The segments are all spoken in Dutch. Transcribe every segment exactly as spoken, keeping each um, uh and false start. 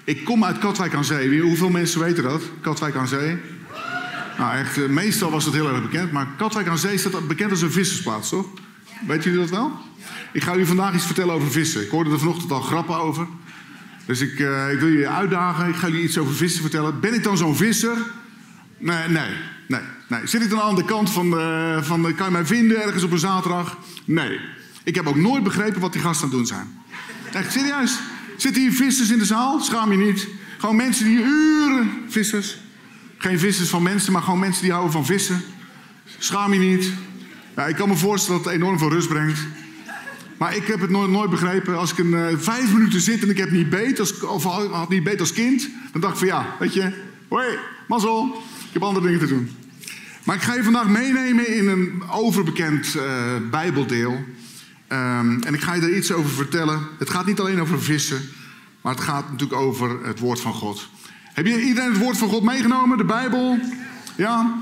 Ik kom uit Katwijk aan Zee. Hoeveel mensen weten dat? Katwijk aan Zee? Nou, echt, uh, meestal was het heel erg bekend. Maar Katwijk aan Zee staat bekend als een vissersplaats, toch? Weet jullie dat wel? Ik ga u vandaag iets vertellen over vissen. Ik hoorde er vanochtend al grappen over. Dus ik, uh, ik wil jullie uitdagen. Ik ga jullie iets over vissen vertellen. Ben ik dan zo'n visser? Nee, nee, nee. nee. Zit ik dan aan de kant van, uh, van uh, kan je mij vinden ergens op een zaterdag? Nee. Ik heb ook nooit begrepen wat die gasten aan het doen zijn. Echt, serieus. Zitten hier vissers in de zaal? Schaam je niet. Gewoon mensen die uren... Vissers. Geen vissers van mensen, maar gewoon mensen die houden van vissen. Schaam je niet. Ja, ik kan me voorstellen dat het enorm veel rust brengt. Maar ik heb het nooit, nooit begrepen. Als ik een uh, vijf minuten zit en ik heb niet beet, als, of had niet beet als kind, dan dacht ik van ja, weet je, hoi, mazzel, ik heb andere dingen te doen. Maar ik ga je vandaag meenemen in een overbekend uh, Bijbeldeel. Um, en ik ga je er iets over vertellen. Het gaat niet alleen over vissen, maar het gaat natuurlijk over het woord van God. Heb je iedereen het woord van God meegenomen, de Bijbel? Ja?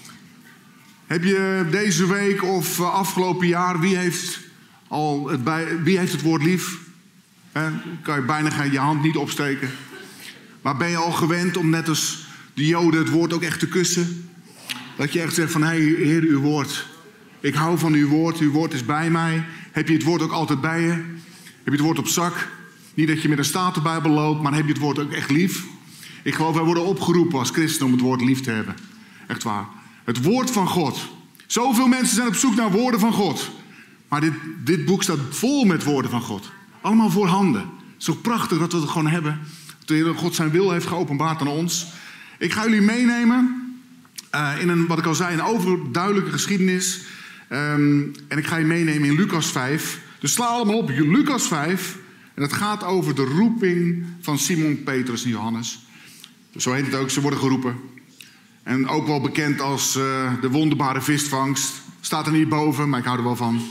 Heb je deze week of uh, afgelopen jaar, wie heeft... Al het bij, wie heeft het woord lief? Eh, kan je bijna je hand niet opsteken. Maar ben je al gewend om net als de Joden het woord ook echt te kussen? Dat je echt zegt van, hé, hey, Heer, uw woord. Ik hou van uw woord, uw woord is bij mij. Heb je het woord ook altijd bij je? Heb je het woord op zak? Niet dat je met een Statenbijbel loopt, maar heb je het woord ook echt lief? Ik geloof, wij worden opgeroepen als christenen om het woord lief te hebben. Echt waar. Het woord van God. Zoveel mensen zijn op zoek naar woorden van God. Maar dit, dit boek staat vol met woorden van God. Allemaal voorhanden. Het is toch prachtig dat we het gewoon hebben. Dat de Heer God zijn wil heeft geopenbaard aan ons. Ik ga jullie meenemen uh, in een, wat ik al zei, een overduidelijke geschiedenis. Um, en ik ga je meenemen in Lucas vijf. Dus sla allemaal op, Lucas vijf. En het gaat over de roeping van Simon, Petrus en Johannes. Zo heet het ook, ze worden geroepen. En ook wel bekend als uh, de wonderbare visvangst. Staat er niet boven, maar ik hou er wel van.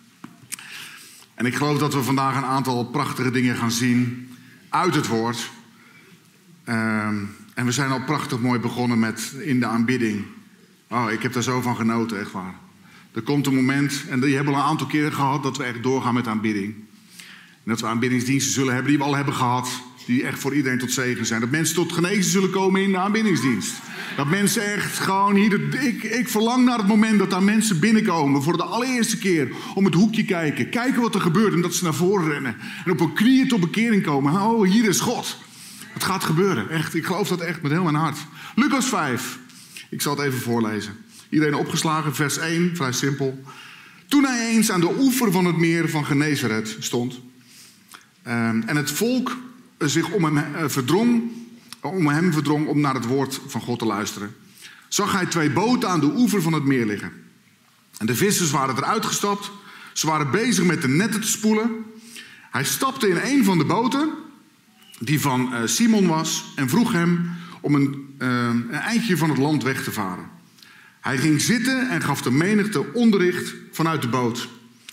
En ik geloof dat we vandaag een aantal prachtige dingen gaan zien uit het woord. Um, en we zijn al prachtig mooi begonnen met in de aanbidding. Oh, ik heb daar zo van genoten, echt waar. Er komt een moment, en die hebben we al een aantal keren gehad, dat we echt doorgaan met aanbidding. En dat we aanbiddingsdiensten zullen hebben die we al hebben gehad. Die echt voor iedereen tot zegen zijn. Dat mensen tot genezing zullen komen in de aanbiddingsdienst. Dat mensen echt gewoon hier... Ik, ik verlang naar het moment dat daar mensen binnenkomen voor de allereerste keer. Om het hoekje kijken. Kijken wat er gebeurt en dat ze naar voren rennen. En op hun knieën tot bekering komen. Oh, hier is God. Het gaat gebeuren. Echt, ik geloof dat echt met heel mijn hart. Lucas vijf. Ik zal het even voorlezen. Iedereen opgeslagen, vers één, vrij simpel. Toen hij eens aan de oever van het meer van Genesaret stond. Um, en het volk zich om hem uh, verdrong... om hem verdrong om naar het woord van God te luisteren, zag hij twee boten aan de oever van het meer liggen. En de vissers waren eruit gestapt. Ze waren bezig met de netten te spoelen. Hij stapte in een van de boten, die van uh, Simon was, en vroeg hem om een, uh, een eindje van het land weg te varen. Hij ging zitten en gaf de menigte onderricht vanuit de boot.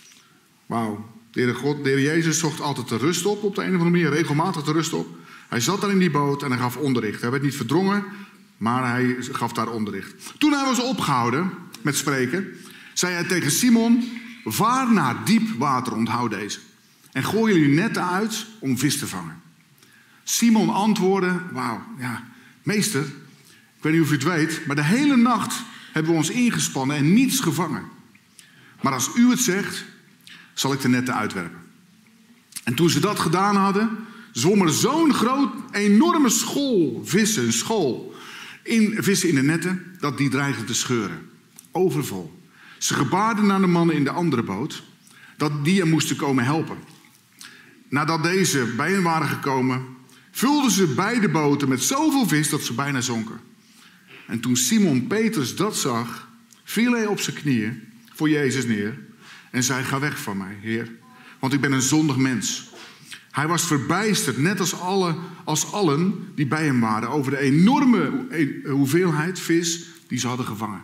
Wauw. De Heer God, de Heer Jezus zocht altijd de rust op, op de een of andere manier, regelmatig de rust op. Hij zat daar in die boot en hij gaf onderricht. Hij werd niet verdrongen, maar hij gaf daar onderricht. Toen hij was opgehouden met spreken, zei hij tegen Simon: vaar naar diep water, onthoud deze. En gooi jullie netten uit om vis te vangen. Simon antwoordde: wauw, ja, meester, ik weet niet of u het weet, maar de hele nacht hebben we ons ingespannen en niets gevangen. Maar als u het zegt, zal ik de netten uitwerpen. En toen ze dat gedaan hadden, zwom er zo'n groot, enorme school vissen, een school, in, vissen in de netten, dat die dreigden te scheuren. Overvol. Ze gebaarden naar de mannen in de andere boot, dat die hem moesten komen helpen. Nadat deze bij hen waren gekomen, vulden ze beide boten met zoveel vis dat ze bijna zonken. En toen Simon Petrus dat zag, viel hij op zijn knieën voor Jezus neer en zei: ga weg van mij, Heer, want ik ben een zondig mens. Hij was verbijsterd, net als, alle, als allen die bij hem waren, over de enorme hoeveelheid vis die ze hadden gevangen.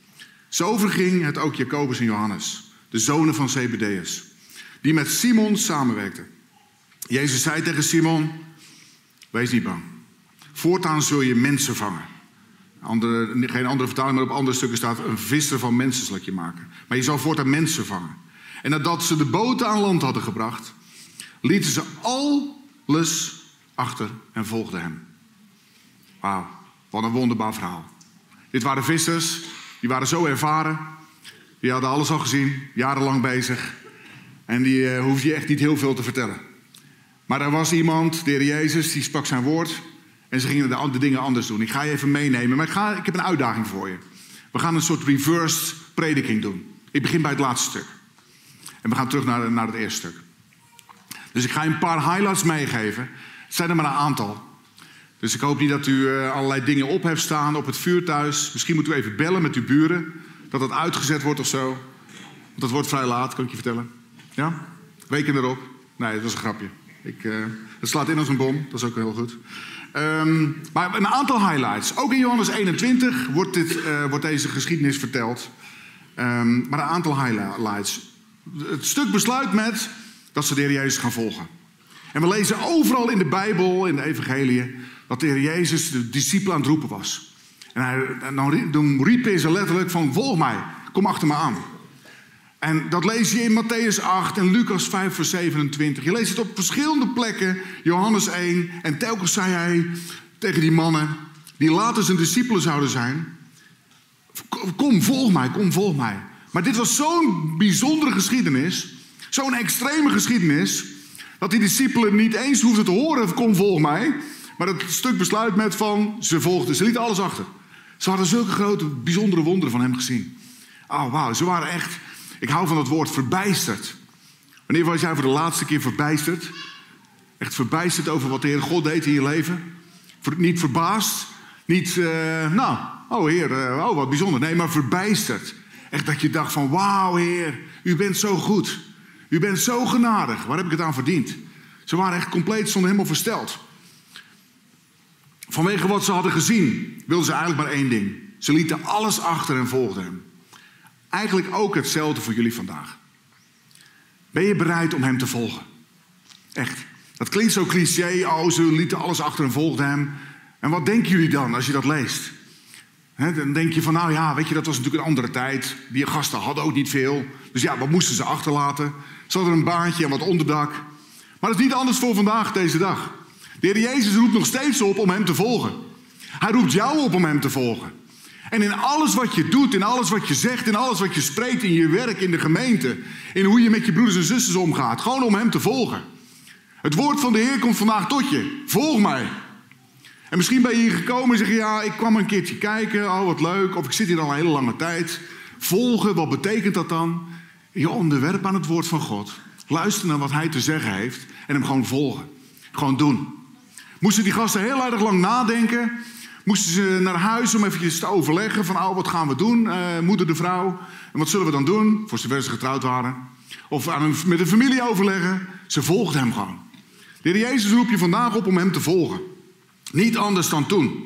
Zo verging het ook Jacobus en Johannes, de zonen van Zebedeus, die met Simon samenwerkten. Jezus zei tegen Simon: wees niet bang. Voortaan zul je mensen vangen. Andere, geen andere vertaling, maar op andere stukken staat: een visser van mensen zal ik je maken. Maar je zal voortaan mensen vangen. En nadat ze de boten aan land hadden gebracht, lieten ze alles achter en volgden hem. Wauw, wat een wonderbaar verhaal. Dit waren vissers, die waren zo ervaren. Die hadden alles al gezien, jarenlang bezig. En die uh, hoefde je echt niet heel veel te vertellen. Maar er was iemand, de Heer Jezus, die sprak zijn woord. En ze gingen de, de dingen anders doen. Ik ga je even meenemen, maar ik, ga, ik heb een uitdaging voor je. We gaan een soort reversed prediking doen. Ik begin bij het laatste stuk. En we gaan terug naar, naar het eerste stuk. Dus ik ga je een paar highlights meegeven. Het zijn er maar een aantal. Dus ik hoop niet dat u uh, allerlei dingen op heeft staan op het vuur thuis. Misschien moet u even bellen met uw buren. Dat het uitgezet wordt of zo. Want dat wordt vrij laat, kan ik je vertellen. Ja? Reken erop. Nee, dat was een grapje. Ik, uh, het slaat in als een bom. Dat is ook heel goed. Um, maar een aantal highlights. Ook in Johannes eenentwintig wordt, dit, uh, wordt deze geschiedenis verteld. Um, maar een aantal highlights. Het stuk besluit met dat ze de Heer Jezus gaan volgen. En we lezen overal in de Bijbel, in de evangeliën, dat de Heer Jezus de discipelen aan het roepen was. En hij, dan, dan riep hij ze letterlijk van, volg mij, kom achter me aan. En dat lees je in Matthäus acht en Lucas vijf vers zevenentwintig. Je leest het op verschillende plekken, Johannes één. En telkens zei hij tegen die mannen, die later zijn discipelen zouden zijn, kom, volg mij, kom, volg mij. Maar dit was zo'n bijzondere geschiedenis, zo'n extreme geschiedenis, dat die discipelen niet eens hoefden te horen, kom, volg mij. Maar het stuk besluit met van, ze volgden, ze lieten alles achter. Ze hadden zulke grote, bijzondere wonderen van hem gezien. Oh, wauw, ze waren echt, ik hou van het woord, verbijsterd. Wanneer was jij voor de laatste keer verbijsterd? Echt verbijsterd over wat de Heer God deed in je leven? Niet verbaasd, niet, uh, nou, oh Heer, uh, oh wat bijzonder. Nee, maar verbijsterd. Echt dat je dacht van, wauw Heer, u bent zo goed. U bent zo genadig. Waar heb ik het aan verdiend? Ze waren echt compleet, stonden helemaal versteld. Vanwege wat ze hadden gezien, wilden ze eigenlijk maar één ding. Ze lieten alles achter en volgden hem. Eigenlijk ook hetzelfde voor jullie vandaag. Ben je bereid om hem te volgen? Echt. Dat klinkt zo cliché. Oh, ze lieten alles achter en volgden hem. En wat denken jullie dan als je dat leest? He, dan denk je van, nou ja, weet je, dat was natuurlijk een andere tijd. Die gasten hadden ook niet veel. Dus ja, wat moesten ze achterlaten? Ze hadden een baantje en wat onderdak. Maar dat is niet anders voor vandaag, deze dag. De Heer Jezus roept nog steeds op om hem te volgen. Hij roept jou op om hem te volgen. En in alles wat je doet, in alles wat je zegt, in alles wat je spreekt, in je werk, in de gemeente, in hoe je met je broeders en zusters omgaat, gewoon om hem te volgen. Het woord van de Heer komt vandaag tot je. Volg mij. En misschien ben je hier gekomen en zeg je, ja, ik kwam een keertje kijken, oh wat leuk, of ik zit hier al een hele lange tijd. Volgen, wat betekent dat dan? Je onderwerp aan het woord van God. Luister naar wat hij te zeggen heeft en hem gewoon volgen. Gewoon doen. Moesten die gasten heel erg lang nadenken. Moesten ze naar huis om eventjes te overleggen van, oh, wat gaan we doen, uh, moeder de vrouw. En wat zullen we dan doen, voor zover ze getrouwd waren. Of aan een, met een familie overleggen. Ze volgden hem gewoon. De Heer Jezus roept je vandaag op om hem te volgen. Niet anders dan toen.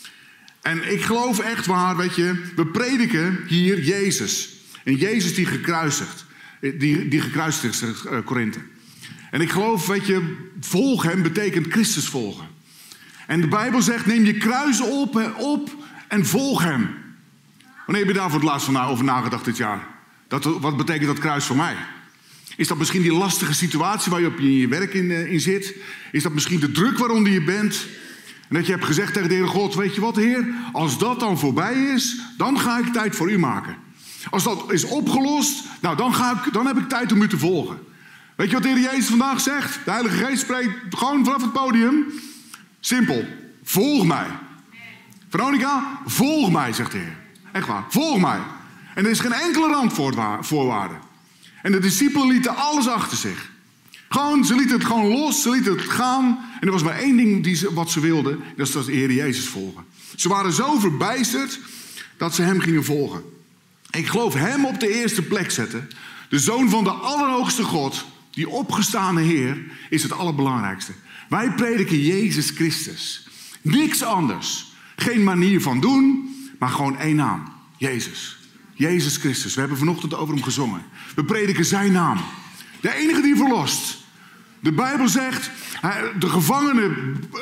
En ik geloof echt waar, weet je, we prediken hier Jezus. En Jezus die gekruisigd, die, die gekruisigd is, uh, Korinthe. En ik geloof, weet je, volg hem betekent Christus volgen. En de Bijbel zegt, neem je kruis op, op en volg hem. Wanneer heb je daar voor het laatst van over nagedacht dit jaar? Dat, wat betekent dat kruis voor mij? Is dat misschien die lastige situatie waar je op je werk in, in zit? Is dat misschien de druk waaronder je bent? En dat je hebt gezegd tegen de Heer God, weet je wat Heer? Als dat dan voorbij is, dan ga ik tijd voor u maken. Als dat is opgelost, nou dan, ga ik, dan heb ik tijd om u te volgen. Weet je wat de Heer Jezus vandaag zegt? De Heilige Geest spreekt gewoon vanaf het podium. Simpel. Volg mij. Veronica, volg mij, zegt de Heer. Echt waar. Volg mij. En er is geen enkele randvoorwaarde. En de discipelen lieten alles achter zich. Gewoon, ze lieten het gewoon los. Ze lieten het gaan. En er was maar één ding die ze, wat ze wilden. Dat is dat de Heer Jezus volgen. Ze waren zo verbijsterd dat ze hem gingen volgen. Ik geloof hem op de eerste plek zetten. De Zoon van de Allerhoogste God, die opgestane Heer, is het allerbelangrijkste. Wij prediken Jezus Christus. Niks anders. Geen manier van doen, maar gewoon één naam. Jezus. Jezus Christus. We hebben vanochtend over hem gezongen. We prediken zijn naam. De enige die verlost. De Bijbel zegt, de gevangenen,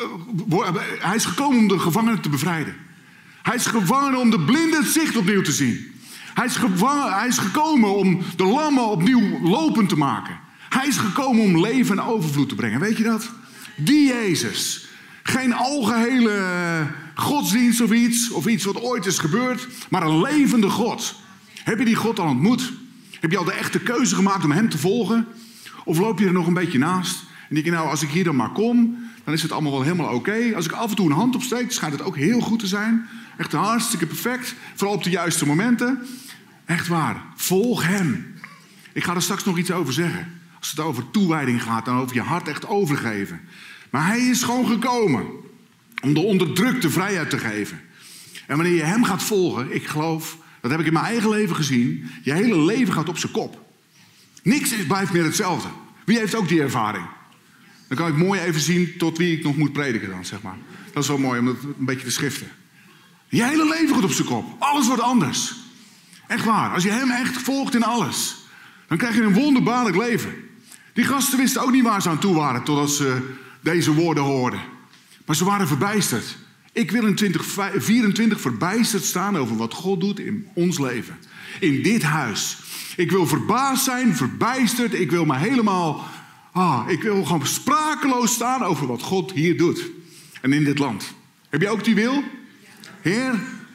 hij is gekomen om de gevangenen te bevrijden. Hij is gevangen om de blinden het zicht opnieuw te zien. Hij is, gevangen, hij is gekomen om de lammen opnieuw lopend te maken. Hij is gekomen om leven en overvloed te brengen. Weet je dat? Die Jezus. Geen algehele godsdienst of iets, of iets wat ooit is gebeurd, maar een levende God. Heb je die God al ontmoet? Heb je al de echte keuze gemaakt om hem te volgen? Of loop je er nog een beetje naast? En denk je, nou, als ik hier dan maar kom, dan is het allemaal wel helemaal oké. Okay. Als ik af en toe een hand opsteek, schijnt het ook heel goed te zijn. Echt hartstikke perfect. Vooral op de juiste momenten. Echt waar. Volg hem. Ik ga er straks nog iets over zeggen. Als het over toewijding gaat, dan over je hart echt overgeven. Maar hij is gewoon gekomen om de onderdrukte vrijheid te geven. En wanneer je hem gaat volgen, ik geloof, dat heb ik in mijn eigen leven gezien, je hele leven gaat op zijn kop. Niks is, blijft meer hetzelfde. Wie heeft ook die ervaring? Dan kan ik mooi even zien tot wie ik nog moet prediken dan, zeg maar. Dat is wel mooi om dat een beetje te schriften. Je hele leven gaat op zijn kop. Alles wordt anders. Echt waar. Als je hem echt volgt in alles, dan krijg je een wonderbaarlijk leven. Die gasten wisten ook niet waar ze aan toe waren totdat ze deze woorden hoorden. Maar ze waren verbijsterd. Ik wil in twintig vierentwintig verbijsterd staan over wat God doet in ons leven. In dit huis. Ik wil verbaasd zijn, verbijsterd. Ik wil me helemaal... Ah, ik wil gewoon sprakeloos staan over wat God hier doet. En in dit land. Heb je ook die wil? Heer,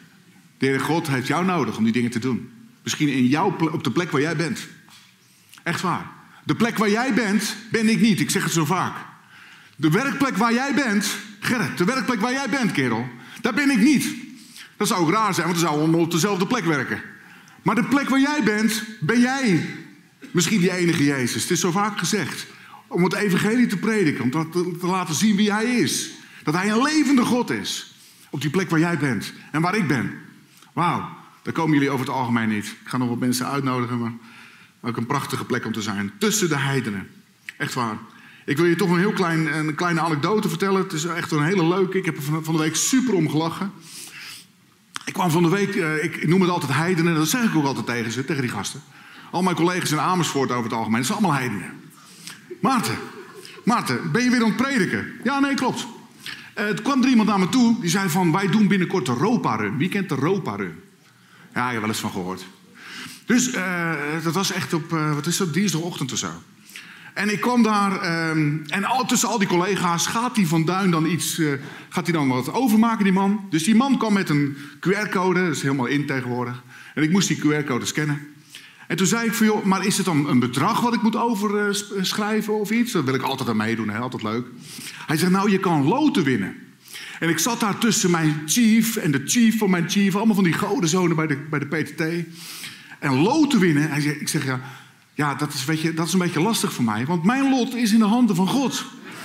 de Heer God heeft jou nodig om die dingen te doen. Misschien in jouw ple- op de plek waar jij bent. Echt waar. De plek waar jij bent, ben ik niet. Ik zeg het zo vaak. De werkplek waar jij bent, Gerrit, de werkplek waar jij bent, kerel, daar ben ik niet. Dat zou ook raar zijn, want dan zouden we allemaal op dezelfde plek werken. Maar de plek waar jij bent, ben jij misschien die enige Jezus. Het is zo vaak gezegd. Om het evangelie te prediken, om te, te laten zien wie hij is. Dat hij een levende God is. Op die plek waar jij bent en waar ik ben. Wauw, daar komen jullie over het algemeen niet. Ik ga nog wat mensen uitnodigen, maar ook een prachtige plek om te zijn. Tussen de heidenen. Echt waar. Ik wil je toch een heel klein, een kleine anekdote vertellen. Het is echt een hele leuke. Ik heb er van de week super om gelachen. Ik kwam van de week, ik noem het altijd heidenen. Dat zeg ik ook altijd tegen ze, tegen die gasten. Al mijn collega's in Amersfoort over het algemeen, dat zijn allemaal heidenen. Maarten, Maarten, ben je weer aan het prediken? Ja, nee, klopt. Uh, toen kwam er iemand naar me toe, die zei van, wij doen binnenkort de Ropa-run. Wie kent de Ropa-run? Ja, ik heb wel eens van gehoord. Dus uh, dat was echt op, uh, wat is dat, dinsdagochtend of zo. En ik kwam daar, um, en al, tussen al die collega's gaat die Van Duin dan iets, uh, gaat hij dan wat overmaken, die man. Dus die man kwam met een Q R-code, dat is helemaal in tegenwoordig. En ik moest die Q R-code scannen. En toen zei ik van, joh, maar is het dan een bedrag wat ik moet overschrijven uh, of iets? Dat wil ik altijd aan meedoen, hè? Altijd leuk. Hij zegt, nou, je kan loten winnen. En ik zat daar tussen mijn chief en de chief van mijn chief, allemaal van die godenzonen bij de, bij de P T T. En loten winnen, hij zegt, ik zeg, ja, ja dat, is, weet je, dat is een beetje lastig voor mij, want mijn lot is in de handen van God.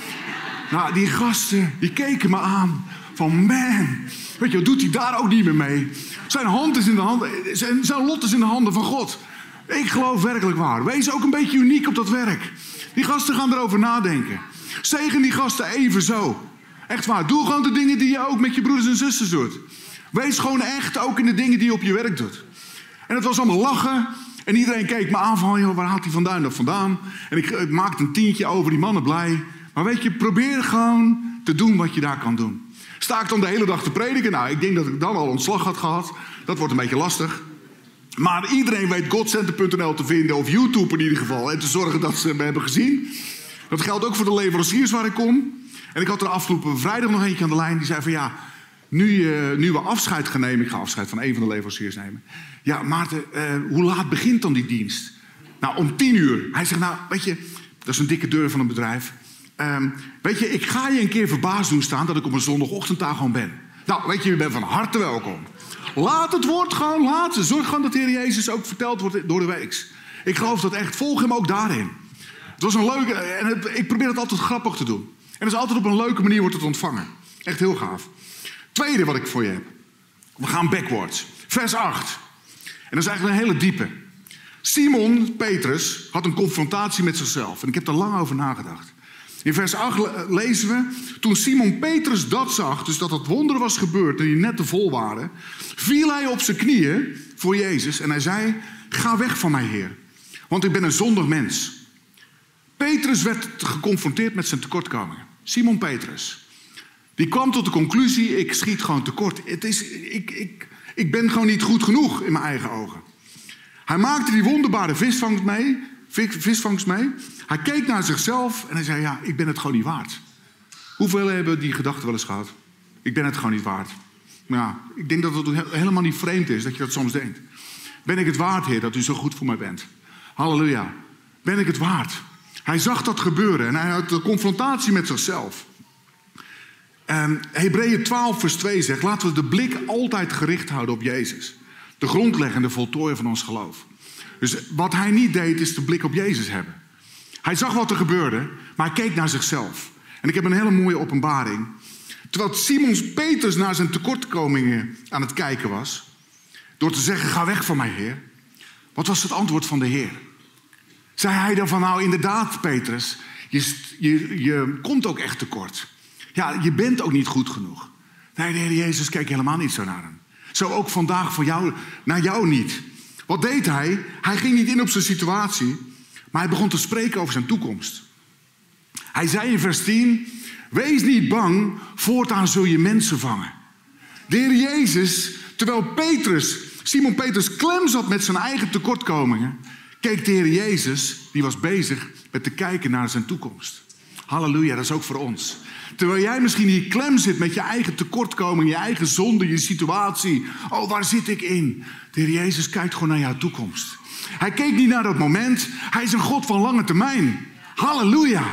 Nou, die gasten, die keken me aan van, man, weet je, wat doet hij daar ook niet meer mee? Zijn hand is in de handen, zijn, zijn lot is in de handen van God. Ik geloof werkelijk waar. Wees ook een beetje uniek op dat werk. Die gasten gaan erover nadenken. Zegen die gasten even zo. Echt waar. Doe gewoon de dingen die je ook met je broeders en zusters doet. Wees gewoon echt ook in de dingen die je op je werk doet. En het was allemaal lachen. En iedereen keek me aan van, joh, waar haalt die Van Duin dat vandaan? En ik, ik maakte een tientje over, die mannen blij. Maar weet je, probeer gewoon te doen wat je daar kan doen. Sta ik dan de hele dag te prediken? Nou, ik denk dat ik dan al ontslag had gehad. Dat wordt een beetje lastig. Maar iedereen weet godcenter punt n l te vinden, of YouTube in ieder geval. En te zorgen dat ze me hebben gezien. Dat geldt ook voor de leveranciers waar ik kom. En ik had er afgelopen vrijdag nog eentje aan de lijn. Die zei van, ja, nu, uh, nu we afscheid gaan nemen. Ik ga afscheid van een van de leveranciers nemen. Ja, Maarten, uh, hoe laat begint dan die dienst? Nou, om tien uur. Hij zegt, nou, weet je, dat is een dikke deur van een bedrijf. Um, weet je, ik ga je een keer verbaasd doen staan dat ik op een zondagochtend daar gewoon ben. Nou, weet je, je bent van harte welkom. Laat het woord gewoon laten. Zorg gewoon dat de Heer Jezus ook verteld wordt door de week. Ik geloof dat echt. Volg hem ook daarin. Het was een leuke... En het, ik probeer het altijd grappig te doen. En dus altijd op een leuke manier wordt het ontvangen. Echt heel gaaf. Tweede wat ik voor je heb. We gaan backwards. Vers acht. En dat is eigenlijk een hele diepe. Simon, Petrus, had een confrontatie met zichzelf. En ik heb er lang over nagedacht. In vers acht lezen we, toen Simon Petrus dat zag, dus dat het wonder was gebeurd en die net te vol waren, viel hij op zijn knieën voor Jezus en hij zei, ga weg van mij, Heer, want ik ben een zondig mens. Petrus werd geconfronteerd met zijn tekortkomingen. Simon Petrus. Die kwam tot de conclusie, ik schiet gewoon tekort. Het is, ik, ik, ik ben gewoon niet goed genoeg in mijn eigen ogen. Hij maakte die wonderbare visvangst mee, visvangst mee. Hij keek naar zichzelf en hij zei, ja, ik ben het gewoon niet waard. Hoeveel hebben die gedachte wel eens gehad? Ik ben het gewoon niet waard. Ja, ik denk dat het helemaal niet vreemd is dat je dat soms denkt. Ben ik het waard, Heer, dat u zo goed voor mij bent? Halleluja. Ben ik het waard? Hij zag dat gebeuren en hij had de confrontatie met zichzelf. En Hebreeën twaalf vers twee zegt, laten we de blik altijd gericht houden op Jezus. De grondleggende voltooier van ons geloof. Dus wat hij niet deed, is de blik op Jezus hebben. Hij zag wat er gebeurde, maar hij keek naar zichzelf. En ik heb een hele mooie openbaring. Terwijl Simon Petrus naar zijn tekortkomingen aan het kijken was, door te zeggen, ga weg van mij, Heer. Wat was het antwoord van de Heer? Zei hij dan van, nou inderdaad, Petrus, je, je, je komt ook echt tekort. Ja, je bent ook niet goed genoeg. Nee, de Heer Jezus keek helemaal niet zo naar hem. Zo ook vandaag voor jou, naar jou niet. Wat deed hij? Hij ging niet in op zijn situatie, maar hij begon te spreken over zijn toekomst. Hij zei in vers tien, wees niet bang, voortaan zul je mensen vangen. De Heer Jezus, terwijl Petrus, Simon Petrus klem zat met zijn eigen tekortkomingen, keek de Heer Jezus, die was bezig met te kijken naar zijn toekomst. Halleluja, dat is ook voor ons. Terwijl jij misschien hier klem zit met je eigen tekortkoming, je eigen zonde, je situatie. Oh, waar zit ik in? De Heer Jezus kijkt gewoon naar jouw toekomst. Hij keek niet naar dat moment. Hij is een God van lange termijn. Halleluja.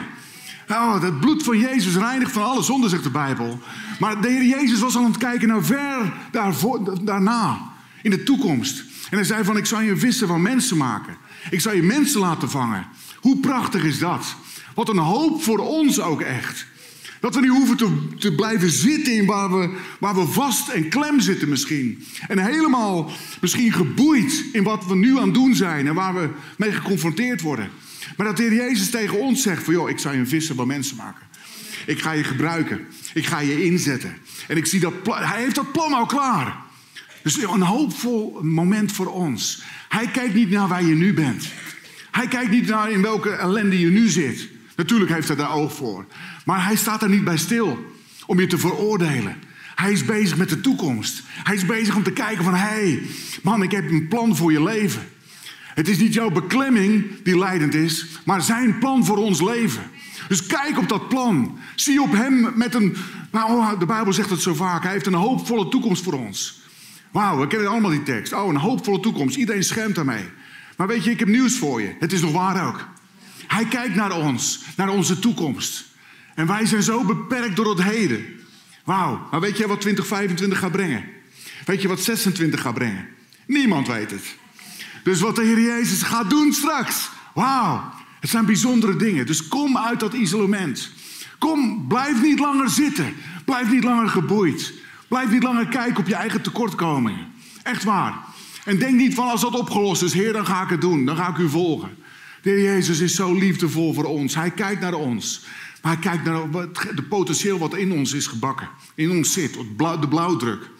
Oh, het bloed van Jezus reinigt van alle zonde, zegt de Bijbel. Maar de Heer Jezus was al aan het kijken naar ver daarvoor, daarna, in de toekomst. En hij zei van, ik zal je een visser van mensen maken. Ik zal je mensen laten vangen. Hoe prachtig is dat? Wat een hoop voor ons ook echt. Dat we niet hoeven te, te blijven zitten in waar we, waar we vast en klem zitten misschien. En helemaal misschien geboeid in wat we nu aan het doen zijn. En waar we mee geconfronteerd worden. Maar dat de Heer Jezus tegen ons zegt van, joh, ik zal je een visser van mensen maken. Ik ga je gebruiken. Ik ga je inzetten. En ik zie dat plan, hij heeft dat plan al klaar. Dus een hoopvol moment voor ons. Hij kijkt niet naar waar je nu bent. Hij kijkt niet naar in welke ellende je nu zit. Natuurlijk heeft hij daar oog voor. Maar hij staat er niet bij stil om je te veroordelen. Hij is bezig met de toekomst. Hij is bezig om te kijken van, hé, hey, man, ik heb een plan voor je leven. Het is niet jouw beklemming die leidend is, maar zijn plan voor ons leven. Dus kijk op dat plan. Zie op hem met een, nou, de Bijbel zegt het zo vaak, hij heeft een hoopvolle toekomst voor ons. Wauw, we kennen allemaal die tekst. Oh, een hoopvolle toekomst. Iedereen schermt daarmee. Maar weet je, ik heb nieuws voor je. Het is nog waar ook. Hij kijkt naar ons, naar onze toekomst. En wij zijn zo beperkt door het heden. Wauw, maar weet je wat twintig vijfentwintig gaat brengen? Weet je wat zesentwintig gaat brengen? Niemand weet het. Dus wat de Heer Jezus gaat doen straks. Wauw, het zijn bijzondere dingen. Dus kom uit dat isolement. Kom, blijf niet langer zitten. Blijf niet langer geboeid. Blijf niet langer kijken op je eigen tekortkomingen. Echt waar. En denk niet van, als dat opgelost is, Heer, dan ga ik het doen. Dan ga ik u volgen. De Heer Jezus is zo liefdevol voor ons. Hij kijkt naar ons. Maar hij kijkt naar de potentieel wat in ons is gebakken. In ons zit, de blauwdruk.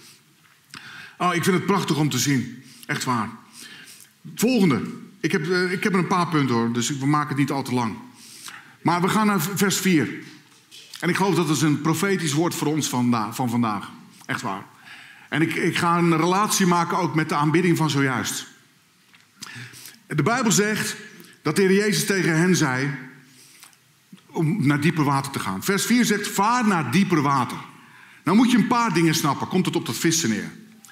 Oh, ik vind het prachtig om te zien. Echt waar. Volgende. Ik heb, ik heb er een paar punten hoor, dus we maken het niet al te lang. Maar we gaan naar vers vier. En ik geloof dat het een profetisch woord voor ons van, van vandaag. Echt waar. En ik, ik ga een relatie maken ook met de aanbidding van zojuist. De Bijbel zegt dat de Heer Jezus tegen hen zei om naar dieper water te gaan. Vers vier zegt, vaar naar dieper water. Nou moet je een paar dingen snappen. Komt het op dat vissen neer.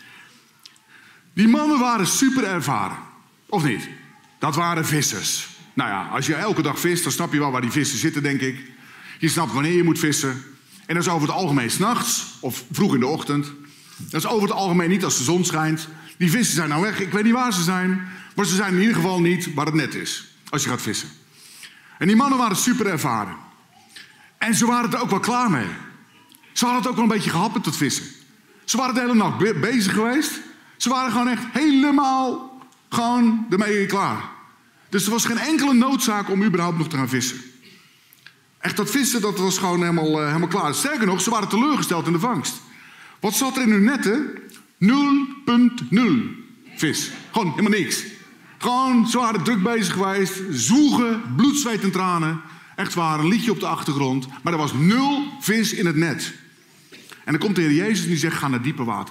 Die mannen waren super ervaren. Of niet? Dat waren vissers. Nou ja, als je elke dag vist, dan snap je wel waar die vissen zitten, denk ik. Je snapt wanneer je moet vissen. En dat is over het algemeen 's nachts of vroeg in de ochtend. Dat is over het algemeen niet als de zon schijnt. Die vissen zijn nou weg. Ik weet niet waar ze zijn. Maar ze zijn in ieder geval niet waar het net is. Als je gaat vissen. En die mannen waren super ervaren. En ze waren er ook wel klaar mee. Ze hadden het ook wel een beetje gehad met het vissen. Ze waren de hele nacht be- bezig geweest. Ze waren gewoon echt helemaal gewoon ermee klaar. Dus er was geen enkele noodzaak om überhaupt nog te gaan vissen. Echt, dat vissen, dat was gewoon helemaal, uh, helemaal klaar. Sterker nog, ze waren teleurgesteld in de vangst. Wat zat er in hun netten? nul komma nul vis. Gewoon helemaal niks. Gewoon, ze waren druk bezig geweest. Zwoegen, bloed, zweet en tranen. Echt waar, een liedje op de achtergrond. Maar er was nul vis in het net. En dan komt de Heer Jezus en die zegt, ga naar diepe water.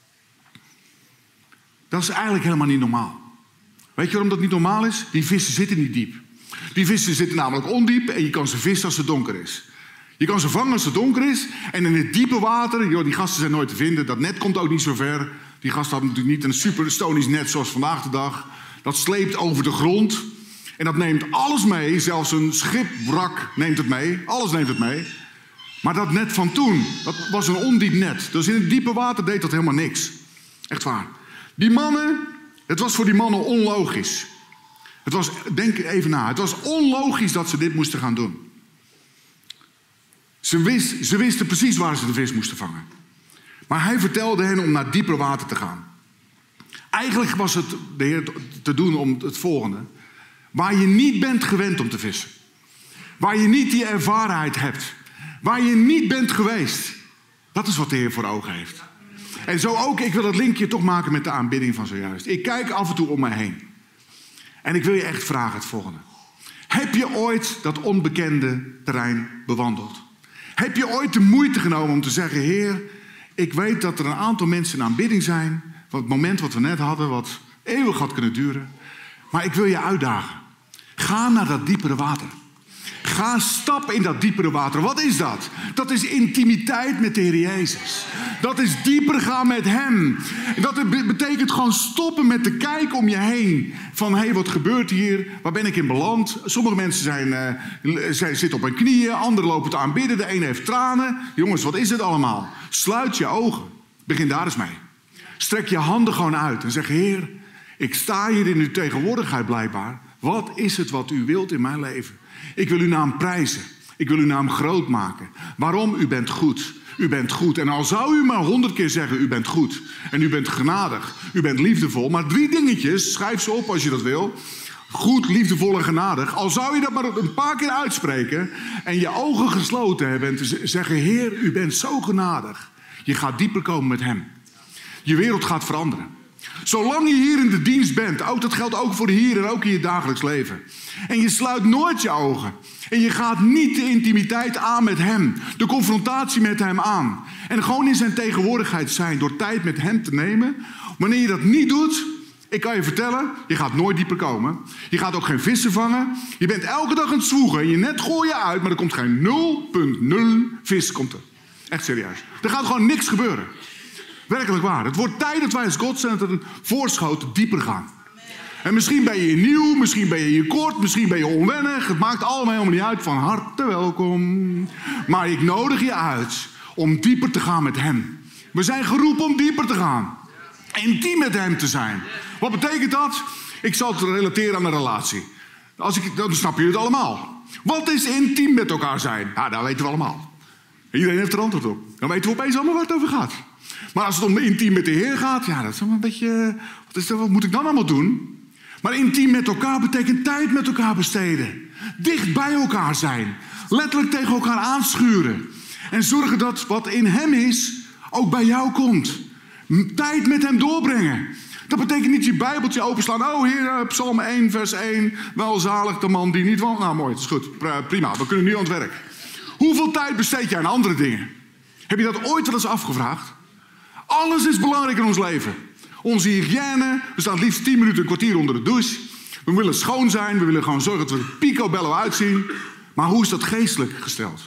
Dat is eigenlijk helemaal niet normaal. Weet je waarom dat niet normaal is? Die vissen zitten niet diep. Die vissen zitten namelijk ondiep en je kan ze vissen als het donker is. Je kan ze vangen als het donker is. En in het diepe water, joh, die gasten zijn nooit te vinden. Dat net komt ook niet zo ver. Die gasten hadden natuurlijk niet een super stonisch net zoals vandaag de dag. Dat sleept over de grond. En dat neemt alles mee. Zelfs een schipwrak neemt het mee. Alles neemt het mee. Maar dat net van toen, dat was een ondiep net. Dus in het diepe water deed dat helemaal niks. Echt waar. Die mannen, het was voor die mannen onlogisch. Het was, denk even na, het was onlogisch dat ze dit moesten gaan doen. Ze, wist, ze wisten precies waar ze de vis moesten vangen. Maar hij vertelde hen om naar dieper water te gaan. Eigenlijk was het de Heer te doen om het volgende. Waar je niet bent gewend om te vissen. Waar je niet die ervarenheid hebt. Waar je niet bent geweest. Dat is wat de Heer voor ogen heeft. En zo ook, ik wil dat linkje toch maken met de aanbidding van zojuist. Ik kijk af en toe om mij heen. En ik wil je echt vragen het volgende. Heb je ooit dat onbekende terrein bewandeld? Heb je ooit de moeite genomen om te zeggen... Heer, ik weet dat er een aantal mensen in aanbidding zijn... van het moment wat we net hadden, wat eeuwig had kunnen duren. Maar ik wil je uitdagen. Ga naar dat diepere water. Ga stappen in dat diepere water. Wat is dat? Dat is intimiteit met de Heer Jezus. Dat is dieper gaan met Hem. Dat betekent gewoon stoppen met te kijken om je heen. Van, hé, hey, wat gebeurt hier? Waar ben ik in beland? Sommige mensen zijn, uh, zijn, zitten op hun knieën. Anderen lopen te aanbidden. De ene heeft tranen. Jongens, wat is het allemaal? Sluit je ogen. Begin daar eens mee. Strek je handen gewoon uit en zeg... Heer, ik sta hier in uw tegenwoordigheid blijkbaar. Wat is het wat u wilt in mijn leven? Ik wil uw naam prijzen. Ik wil uw naam groot maken. Waarom? U bent goed. U bent goed. En al zou u maar honderd keer zeggen, u bent goed. En u bent genadig. U bent liefdevol. Maar drie dingetjes, schrijf ze op als je dat wil. Goed, liefdevol en genadig. Al zou je dat maar een paar keer uitspreken... en je ogen gesloten hebben en te zeggen... Heer, u bent zo genadig. Je gaat dieper komen met Hem. Je wereld gaat veranderen. Zolang je hier in de dienst bent, ook dat geldt ook voor hier en ook in je dagelijks leven. En je sluit nooit je ogen. En je gaat niet de intimiteit aan met Hem. De confrontatie met Hem aan. En gewoon in zijn tegenwoordigheid zijn door tijd met Hem te nemen. Wanneer je dat niet doet, ik kan je vertellen, je gaat nooit dieper komen. Je gaat ook geen vissen vangen. Je bent elke dag aan het zwoegen en je net gooi je uit, maar er komt geen nul komma nul vis. Komt er. Echt serieus. Er gaat gewoon niks gebeuren. Werkelijk waar. Het wordt tijd dat wij als Godscenter voorschoten dieper gaan. En misschien ben je nieuw, misschien ben je kort, misschien ben je onwennig. Het maakt allemaal helemaal niet uit. Van harte welkom. Maar ik nodig je uit om dieper te gaan met Hem. We zijn geroepen om dieper te gaan. Intiem met Hem te zijn. Wat betekent dat? Ik zal het relateren aan een relatie. Als ik, dan snap je het allemaal. Wat is intiem met elkaar zijn? Ja, dat weten we allemaal. Iedereen heeft er antwoord op. Dan weten we opeens allemaal waar het over gaat. Maar als het om intiem met de Heer gaat, ja, dat is wel een beetje... Wat, is dat, wat moet ik dan allemaal doen? Maar intiem met elkaar betekent tijd met elkaar besteden. Dicht bij elkaar zijn. Letterlijk tegen elkaar aanschuren. En zorgen dat wat in Hem is, ook bij jou komt. Tijd met Hem doorbrengen. Dat betekent niet je Bijbeltje openslaan. Oh, Heer, Psalm één, vers één. Welzalig de man die niet... Want, nou, mooi, het is goed. Prima, we kunnen nu aan het werk. Hoeveel tijd besteed jij aan andere dingen? Heb je dat ooit wel eens afgevraagd? Alles is belangrijk in ons leven. Onze hygiëne, we staan het liefst tien minuten, een kwartier onder de douche. We willen schoon zijn, we willen gewoon zorgen dat we er picobello uitzien. Maar hoe is dat geestelijk gesteld?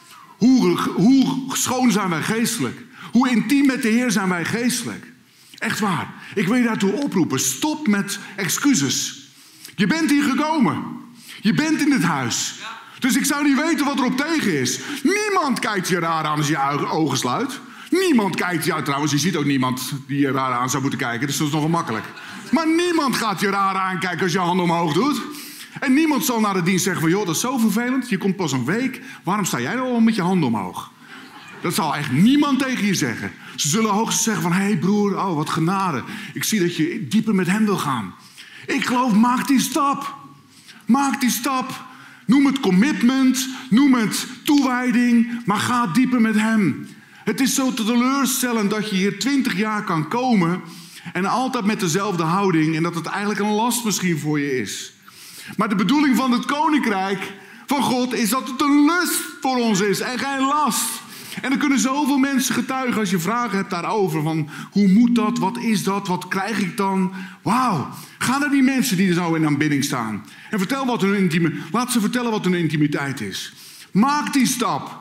Hoe, hoe schoon zijn wij geestelijk? Hoe intiem met de Heer zijn wij geestelijk? Echt waar. Ik wil je daartoe oproepen. Stop met excuses. Je bent hier gekomen. Je bent in dit huis. Dus ik zou niet weten wat er op tegen is. Niemand kijkt je raar aan als je je ogen sluit. Niemand kijkt je, trouwens, je ziet ook niemand die je raar aan zou moeten kijken. Dus dat is nogal makkelijk. Maar niemand gaat je raar aankijken als je handen omhoog doet. En niemand zal na de dienst zeggen van, joh, dat is zo vervelend. Je komt pas een week. Waarom sta jij nou al met je handen omhoog? Dat zal echt niemand tegen je zeggen. Ze zullen hoogstens zeggen van, hé hey broer, oh wat genade. Ik zie dat je dieper met Hem wil gaan. Ik geloof, maak die stap. Maak die stap. Noem het commitment. Noem het toewijding. Maar ga dieper met Hem. Het is zo teleurstellend dat je hier twintig jaar kan komen en altijd met dezelfde houding en dat het eigenlijk een last misschien voor je is. Maar de bedoeling van het koninkrijk van God is dat het een lust voor ons is en geen last. En er kunnen zoveel mensen getuigen als je vragen hebt daarover van hoe moet dat, wat is dat, wat krijg ik dan? Wauw, ga naar die mensen die er zo in aanbidding staan en vertel wat hun intime, laat ze vertellen wat hun intimiteit is. Maak die stap.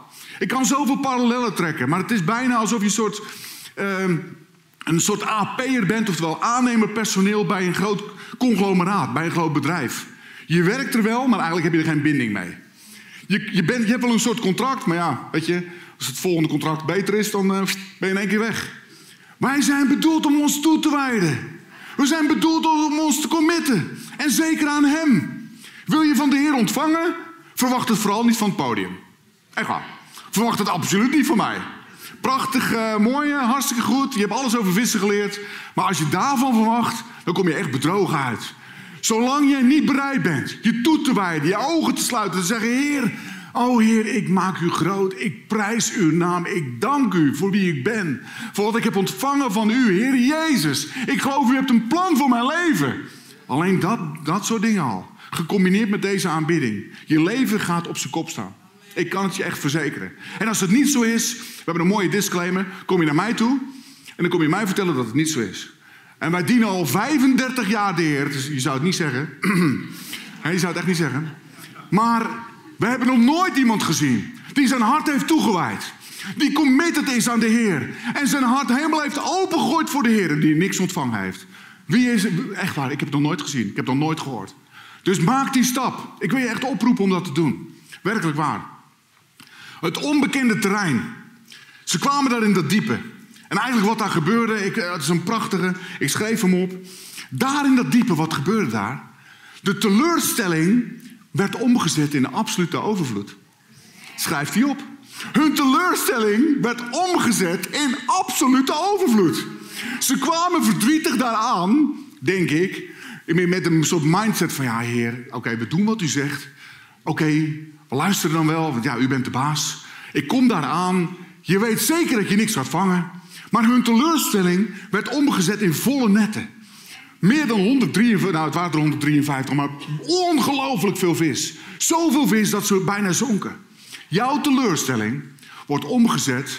Ik kan zoveel parallellen trekken, maar het is bijna alsof je een soort, uh, een soort A P'er bent, oftewel aannemer personeel bij een groot conglomeraat, bij een groot bedrijf. Je werkt er wel, maar eigenlijk heb je er geen binding mee. Je, je, bent, je hebt wel een soort contract, maar ja, weet je, als het volgende contract beter is, dan uh, ben je in één keer weg. Wij zijn bedoeld om ons toe te wijden. We zijn bedoeld om ons te committen. En zeker aan hem. Wil je van de Heer ontvangen? Verwacht het vooral niet van het podium. Echt waar. Verwacht het absoluut niet van mij. Prachtig, uh, mooi, uh, hartstikke goed. Je hebt alles over vissen geleerd. Maar als je daarvan verwacht, dan kom je echt bedrogen uit. Zolang jij niet bereid bent je toe te wijden, je ogen te sluiten, te zeggen: Heer, o Heer, ik maak u groot. Ik prijs uw naam. Ik dank u voor wie ik ben. Voor wat ik heb ontvangen van u, Heer Jezus. Ik geloof u hebt een plan voor mijn leven. Alleen dat, dat soort dingen al. Gecombineerd met deze aanbidding. Je leven gaat op zijn kop staan. Ik kan het je echt verzekeren. En als het niet zo is, we hebben een mooie disclaimer. Kom je naar mij toe en dan kom je mij vertellen dat het niet zo is. En wij dienen al vijfendertig jaar de Heer. Dus je zou het niet zeggen. Je zou het echt niet zeggen. Maar we hebben nog nooit iemand gezien die zijn hart heeft toegewijd. Die committed is aan de Heer. En zijn hart helemaal heeft opengegooid voor de Heer. En die niks ontvangen heeft. Wie is het? Echt waar, ik heb het nog nooit gezien. Ik heb het nog nooit gehoord. Dus maak die stap. Ik wil je echt oproepen om dat te doen. Werkelijk waar. Het onbekende terrein. Ze kwamen daar in dat diepe. En eigenlijk wat daar gebeurde, ik, het is een prachtige, ik schreef hem op. Daar in dat diepe, wat gebeurde daar? De teleurstelling werd omgezet in absolute overvloed. Schrijft hij op. Hun teleurstelling werd omgezet in absolute overvloed. Ze kwamen verdrietig daaraan, denk ik, met een soort mindset van: ja, Heer, oké, okay, we doen wat u zegt. Oké, okay, we luisteren dan wel, want ja, u bent de baas. Ik kom daar aan. Je weet zeker dat je niks gaat vangen. Maar hun teleurstelling werd omgezet in volle netten. Meer dan honderddrieënvijftig, nou het waren er honderddrieënvijftig, maar ongelooflijk veel vis. Zoveel vis dat ze bijna zonken. Jouw teleurstelling wordt omgezet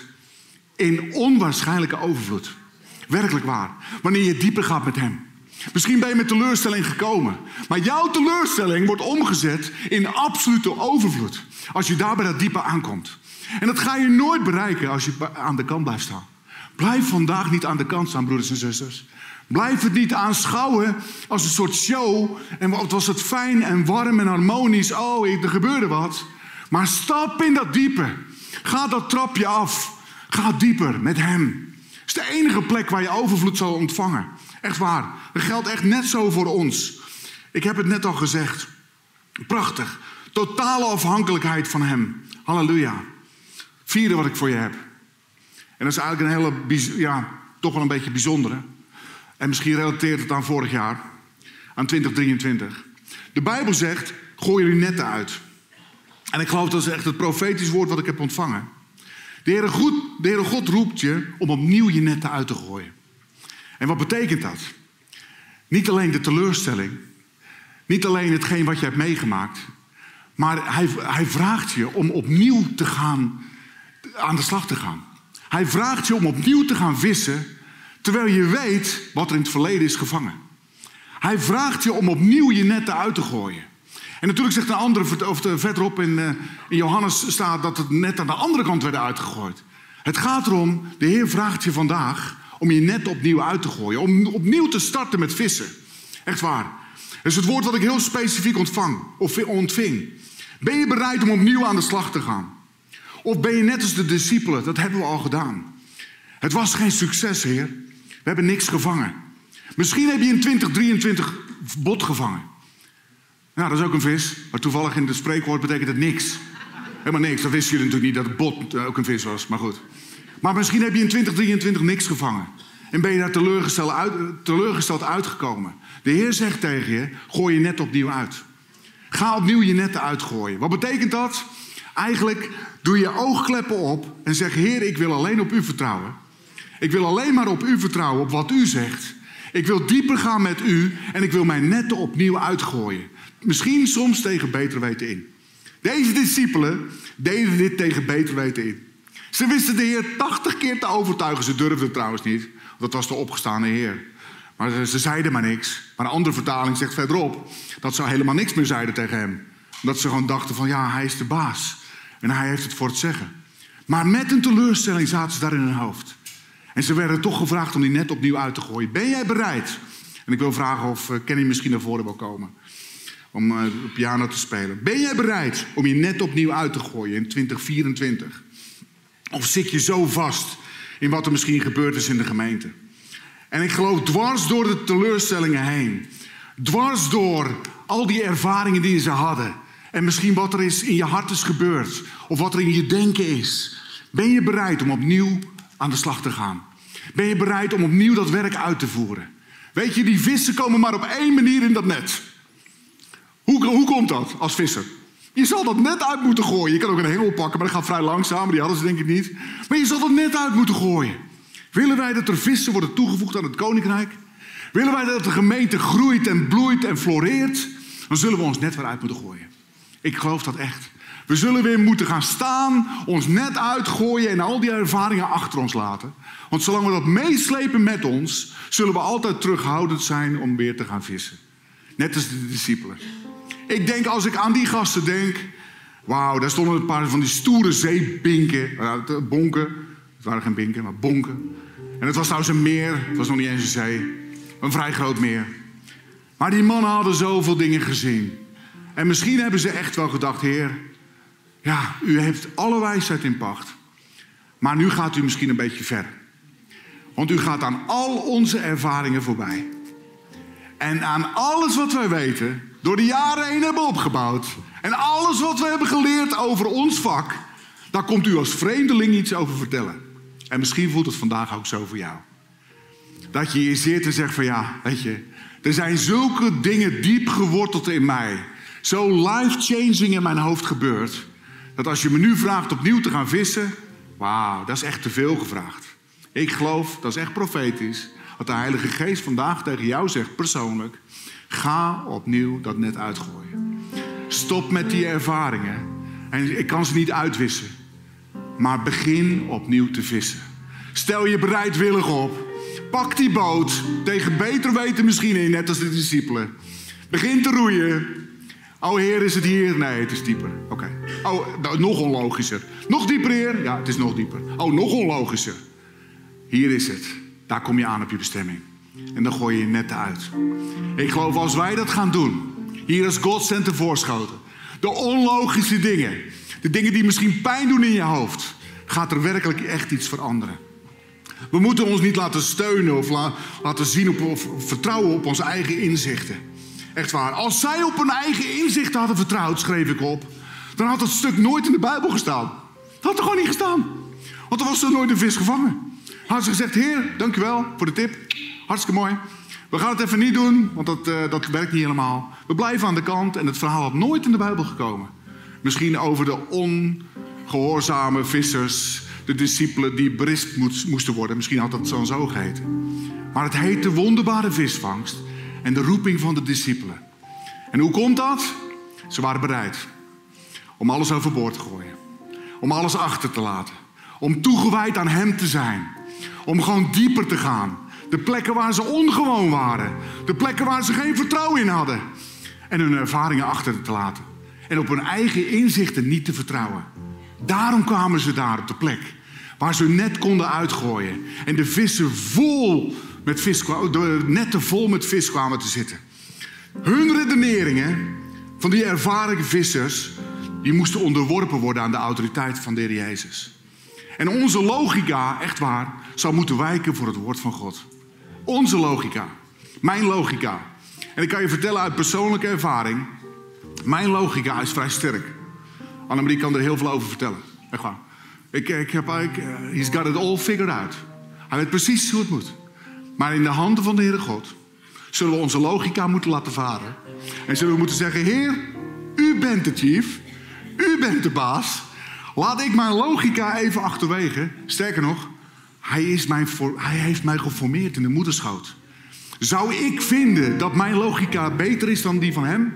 in onwaarschijnlijke overvloed. Werkelijk waar. Wanneer je dieper gaat met hem. Misschien ben je met teleurstelling gekomen. Maar jouw teleurstelling wordt omgezet in absolute overvloed. Als je daar bij dat diepe aankomt. En dat ga je nooit bereiken als je aan de kant blijft staan. Blijf vandaag niet aan de kant staan, broeders en zusters. Blijf het niet aanschouwen als een soort show. En wat was het fijn en warm en harmonisch. Oh, er gebeurde wat. Maar stap in dat diepe. Ga dat trapje af. Ga dieper met hem. Het is de enige plek waar je overvloed zal ontvangen. Echt waar. Dat geldt echt net zo voor ons. Ik heb het net al gezegd. Prachtig. Totale afhankelijkheid van hem. Halleluja. Vierde wat ik voor je heb. En dat is eigenlijk een hele, ja, toch wel een beetje bijzondere. En misschien relateert het aan vorig jaar. Aan twintig drieëntwintig. De Bijbel zegt: gooi jullie netten uit. En ik geloof dat is echt het profetisch woord wat ik heb ontvangen. De Heere God, de Heere God roept je om opnieuw je netten uit te gooien. En wat betekent dat? Niet alleen de teleurstelling. Niet alleen hetgeen wat je hebt meegemaakt. Maar hij, hij vraagt je om opnieuw te gaan, aan de slag te gaan. Hij vraagt je om opnieuw te gaan vissen, terwijl je weet wat er in het verleden is gevangen. Hij vraagt je om opnieuw je netten uit te gooien. En natuurlijk zegt een andere, of verderop in, uh, in Johannes staat dat het net aan de andere kant werd uitgegooid. Het gaat erom, de Heer vraagt je vandaag om je net opnieuw uit te gooien. Om opnieuw te starten met vissen. Echt waar. Dat is het woord wat ik heel specifiek ontvang, of ontving. Ben je bereid om opnieuw aan de slag te gaan? Of ben je net als de discipelen? Dat hebben we al gedaan. Het was geen succes, Heer. We hebben niks gevangen. Misschien heb je in twintig drieëntwintig bot gevangen. Nou, dat is ook een vis. Maar toevallig in het spreekwoord betekent het niks. Helemaal niks. Dat wisten jullie natuurlijk niet dat het bot ook een vis was. Maar goed. Maar misschien heb je in twintig drieëntwintig niks gevangen. En ben je daar teleurgesteld, uit, teleurgesteld uitgekomen. De Heer zegt tegen je: gooi je net opnieuw uit. Ga opnieuw je netten uitgooien. Wat betekent dat? Eigenlijk doe je oogkleppen op en zeg: Heer, ik wil alleen op u vertrouwen. Ik wil alleen maar op u vertrouwen, op wat u zegt. Ik wil dieper gaan met u en ik wil mijn netten opnieuw uitgooien. Misschien soms tegen beter weten in. Deze discipelen deden dit tegen beter weten in. Ze wisten de Heer tachtig keer te overtuigen. Ze durfden het trouwens niet, want dat was de opgestane Heer. Maar ze zeiden maar niks. Maar een andere vertaling zegt verderop dat ze helemaal niks meer zeiden tegen hem. Omdat ze gewoon dachten van: ja, hij is de baas. En hij heeft het voor het zeggen. Maar met een teleurstelling zaten ze daar in hun hoofd. En ze werden toch gevraagd om die net opnieuw uit te gooien. Ben jij bereid? En ik wil vragen of uh, Kenny misschien naar voren wil komen. Om uh, de piano te spelen. Ben jij bereid om je net opnieuw uit te gooien in twintig vierentwintig? Of zit je zo vast in wat er misschien gebeurd is in de gemeente? En ik geloof dwars door de teleurstellingen heen. Dwars door al die ervaringen die ze hadden. En misschien wat er is in je hart is gebeurd. Of wat er in je denken is. Ben je bereid om opnieuw aan de slag te gaan? Ben je bereid om opnieuw dat werk uit te voeren? Weet je, die vissen komen maar op één manier in dat net. Hoe, hoe komt dat als visser? Je zal dat net uit moeten gooien. Je kan ook een hengel pakken, maar dat gaat vrij langzaam. Die hadden ze denk ik niet. Maar je zal dat net uit moeten gooien. Willen wij dat er vissen worden toegevoegd aan het koninkrijk? Willen wij dat de gemeente groeit en bloeit en floreert? Dan zullen we ons net weer uit moeten gooien. Ik geloof dat echt. We zullen weer moeten gaan staan, ons net uitgooien en al die ervaringen achter ons laten. Want zolang we dat meeslepen met ons, zullen we altijd terughoudend zijn om weer te gaan vissen. Net als de discipelen. Ik denk, als ik aan die gasten denk, wauw, daar stonden een paar van die stoere zeebinken, bonken. Het waren geen binken, maar bonken. En het was trouwens een meer, het was nog niet eens een zee. Een vrij groot meer. Maar die mannen hadden zoveel dingen gezien. En misschien hebben ze echt wel gedacht, Heer, ja, u heeft alle wijsheid in pacht. Maar nu gaat u misschien een beetje ver. Want u gaat aan al onze ervaringen voorbij. En aan alles wat wij weten, door de jaren heen hebben opgebouwd. En alles wat we hebben geleerd over ons vak, daar komt u als vreemdeling iets over vertellen. En misschien voelt het vandaag ook zo voor jou. Dat je hier zit en zegt van ja, weet je, er zijn zulke dingen diep geworteld in mij. Zo life-changing in mijn hoofd gebeurd. Dat als je me nu vraagt opnieuw te gaan vissen, wauw, dat is echt te veel gevraagd. Ik geloof, dat is echt profetisch, dat de Heilige Geest vandaag tegen jou zegt persoonlijk, ga opnieuw dat net uitgooien. Stop met die ervaringen. En ik kan ze niet uitwissen. Maar begin opnieuw te vissen. Stel je bereidwillig op. Pak die boot, tegen beter weten misschien in, net als de discipelen. Begin te roeien. Oh Heer, is het hier? Nee, het is dieper. Oké. Okay. Oh, nou, nog onlogischer. Nog dieper, Heer? Ja, het is nog dieper. Oh, nog onlogischer. Hier is het. Daar kom je aan op je bestemming. En dan gooi je je netten uit. Ik geloof als wij dat gaan doen, hier als God Center Voorschoten, de onlogische dingen, de dingen die misschien pijn doen in je hoofd, gaat er werkelijk echt iets veranderen. We moeten ons niet laten steunen of la- laten zien op, of vertrouwen op onze eigen inzichten. Echt waar. Als zij op hun eigen inzichten hadden vertrouwd, schreef ik op, dan had dat stuk nooit in de Bijbel gestaan. Dat had er gewoon niet gestaan. Want er was er nooit een vis gevangen. Hadden ze gezegd, Heer, dankjewel voor de tip. Hartstikke mooi. We gaan het even niet doen, want dat, uh, dat werkt niet helemaal. We blijven aan de kant en het verhaal had nooit in de Bijbel gekomen. Misschien over de ongehoorzame vissers, de discipelen die berispt moesten worden. Misschien had dat zo zo geheten. Maar het heet de wonderbare visvangst en de roeping van de discipelen. En hoe komt dat? Ze waren bereid om alles overboord te gooien. Om alles achter te laten. Om toegewijd aan hem te zijn. Om gewoon dieper te gaan. De plekken waar ze ongewoon waren. De plekken waar ze geen vertrouwen in hadden. En hun ervaringen achter te laten. En op hun eigen inzichten niet te vertrouwen. Daarom kwamen ze daar op de plek. Waar ze hun net konden uitgooien. En de vissen vol met vis, de netten vol met vis kwamen te zitten. Hun redeneringen van die ervaren vissers, die moesten onderworpen worden aan de autoriteit van de Heer Jezus. En onze logica, echt waar, zou moeten wijken voor het woord van God. Onze logica. Mijn logica. En ik kan je vertellen uit persoonlijke ervaring, mijn logica is vrij sterk. Annemarie kan er heel veel over vertellen. Echt waar. Ik, ik heb, ik, uh, he's got it all figured out. Hij weet precies hoe het moet. Maar in de handen van de Heere God zullen we onze logica moeten laten varen. En zullen we moeten zeggen, Heer, u bent de chief. U bent de baas. Laat ik mijn logica even achterwege. Sterker nog, hij, is mijn voor, hij heeft mij geformeerd in de moederschoot. Zou ik vinden dat mijn logica beter is dan die van hem?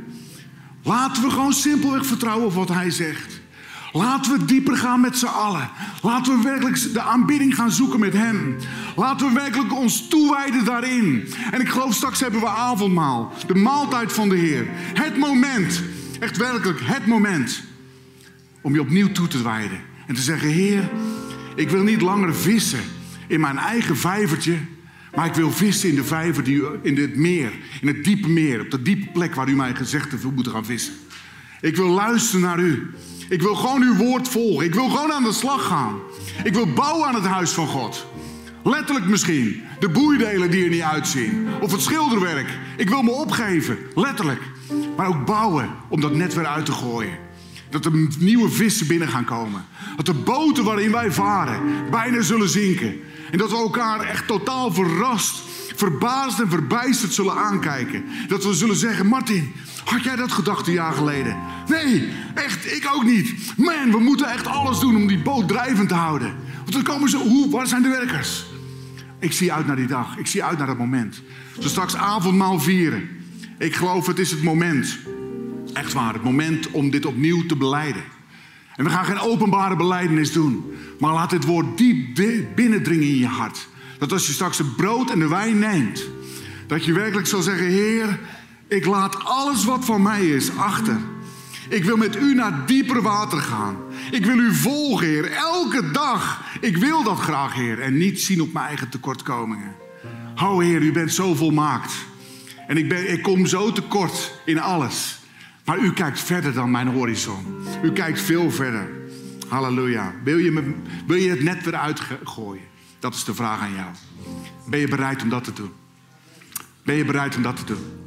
Laten we gewoon simpelweg vertrouwen op wat hij zegt. Laten we dieper gaan met z'n allen. Laten we werkelijk de aanbidding gaan zoeken met hem. Laten we werkelijk ons toewijden daarin. En ik geloof straks hebben we avondmaal. De maaltijd van de Heer. Het moment. Echt werkelijk het moment. Om je opnieuw toe te wijden. En te zeggen, Heer, ik wil niet langer vissen in mijn eigen vijvertje, maar ik wil vissen in de vijver, die, in het meer, in het diepe meer, op de diepe plek waar u mij gezegd heeft, we moeten gaan vissen. Ik wil luisteren naar u. Ik wil gewoon uw woord volgen. Ik wil gewoon aan de slag gaan. Ik wil bouwen aan het huis van God. Letterlijk misschien. De boeidelen die er niet uitzien. Of het schilderwerk. Ik wil me opgeven. Letterlijk. Maar ook bouwen om dat net weer uit te gooien. Dat er nieuwe vissen binnen gaan komen. Dat de boten waarin wij varen bijna zullen zinken. En dat we elkaar echt totaal verrast, verbaasd en verbijsterd zullen aankijken. Dat we zullen zeggen, Martin, had jij dat gedacht een jaar geleden? Nee, echt, ik ook niet. Man, we moeten echt alles doen om die boot drijvend te houden. Want dan komen ze, hoe, waar zijn de werkers? Ik zie uit naar die dag. Ik zie uit naar dat moment. Zo straks avondmaal vieren. Ik geloof, het is het moment. Echt waar, het moment om dit opnieuw te belijden. En we gaan geen openbare belijdenis doen. Maar laat dit woord diep binnendringen in je hart. Dat als je straks het brood en de wijn neemt, dat je werkelijk zal zeggen, Heer, ik laat alles wat van mij is achter. Ik wil met u naar dieper water gaan. Ik wil u volgen, Heer, elke dag. Ik wil dat graag, Heer, en niet zien op mijn eigen tekortkomingen. O, Heer, u bent zo volmaakt. En ik, ben, ik kom zo tekort in alles. Maar u kijkt verder dan mijn horizon. U kijkt veel verder. Halleluja. Wil je, me, wil je het net weer uitgooien? Dat is de vraag aan jou. Ben je bereid om dat te doen? Ben je bereid om dat te doen?